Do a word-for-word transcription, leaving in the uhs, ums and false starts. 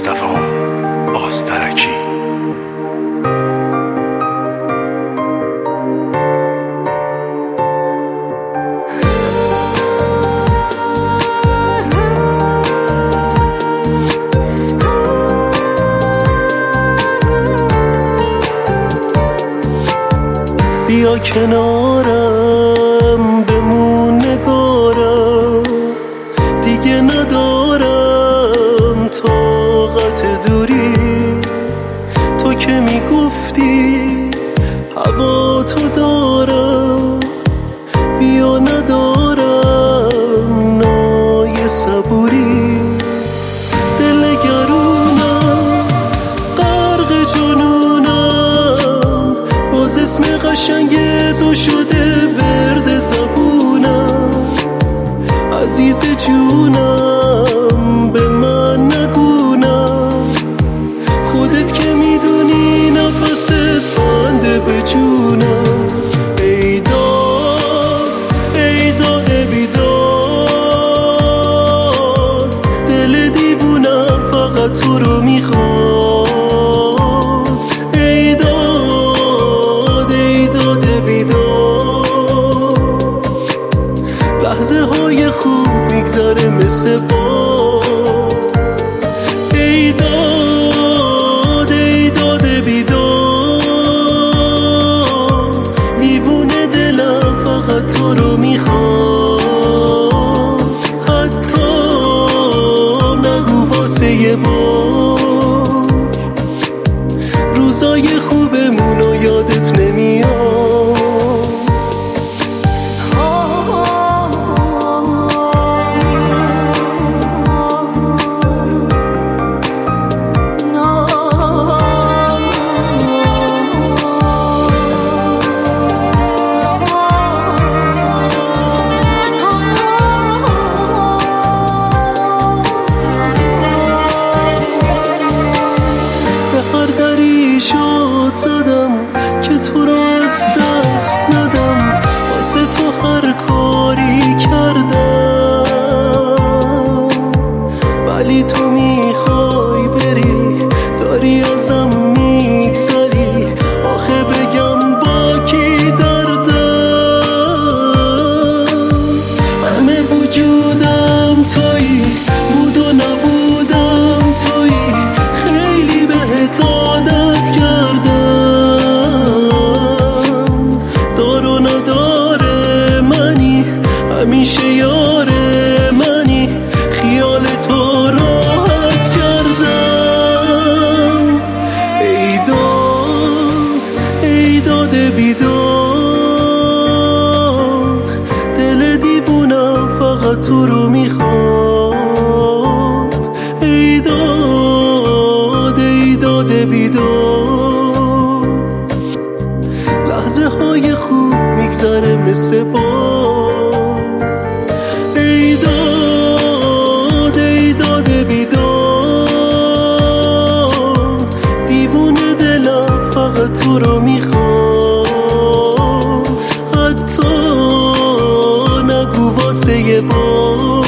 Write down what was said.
مصطفی آسترکی. بیا کنارم بمون نگارم، دیگه ندارم طاقت دوری. تو که میگفتی هوا تو دارم، بیا ندارم نای صبوری. دل گرونم غرق جنونم، باز اسم قشنگ تو شده ورد زبونم. عزیز جونم به من نگونم، خودت که میدونی نفست بنده به جونم. ای داد ای داد بیداد، دل دیوونم فقط تو رو میخواد. ای داد ای داد بیداد، لحظه های خوب میگذره مثل باد. ای داد ای داد بیداد، دیوونه دلم فقط تو رو میخواد. حتی نگو واسه یه بار، روزای خوبمونو یادت نمیاد. شاد زدم که تو را از دست ندم، واسه تو هر کاری کردم. ولی تو میخوای بری، داری ازم میگذری. آخه بگم با کی دردم؟ همه وجودم تویی، بود و نبودم تویی. خیلی بهت عادت کردم، دار و نداره منی، همیشه یار منی. خیال تو راحت کردم. ای داد ای داد بیداد، دل دیوونم فقط تو رو میخواد. ای داد ای داد بیداد، لحظه های خوب میگذره مثل باد. ای داد ای داد بیداد، دیوونه دلم فقط تو رو میخواد. حتی نگو واسه یه بار،